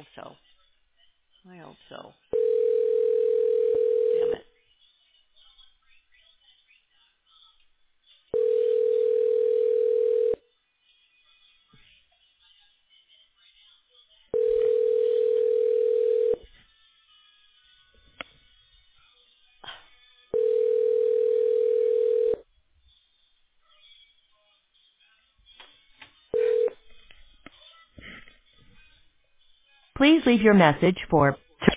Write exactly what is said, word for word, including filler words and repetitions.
hope so. I hope so. Damn it. Please leave your message for